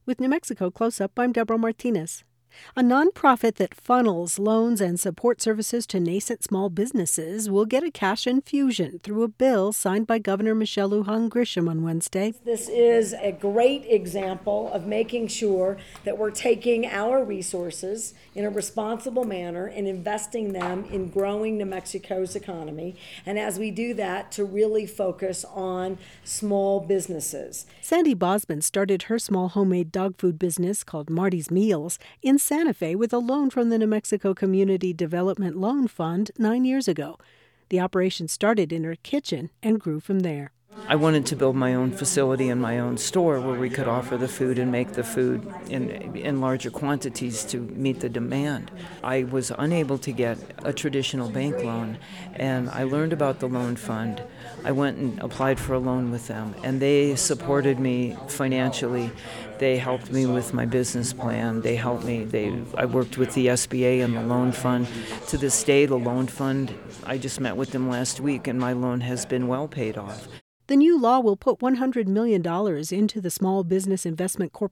With New Mexico Close Up, I'm Deborah Martinez. A nonprofit that funnels loans and support services to nascent small businesses will get a cash infusion through a bill signed by Governor Michelle Lujan Grisham on Wednesday. This is a great example of making sure that we're taking our resources in a responsible manner and investing them in growing New Mexico's economy. And as we do that, to really focus on small businesses. Sandy Bosman started her small homemade dog food business called Marty's Meals in Santa Fe with a loan from the New Mexico Community Development Loan Fund 9 years ago. The operation started in her kitchen and grew from there. I wanted to build my own facility and my own store where we could offer the food and make the food in larger quantities to meet the demand. I was unable to get a traditional bank loan, and I learned about the loan fund. I went and applied for a loan with them, and they supported me financially. They helped me with my business plan. They helped me. I worked with the SBA and the loan fund. To this day, the loan fund, I just met with them last week, and my loan has been well paid off. The new law will put $100 million into the Small Business Investment Corporation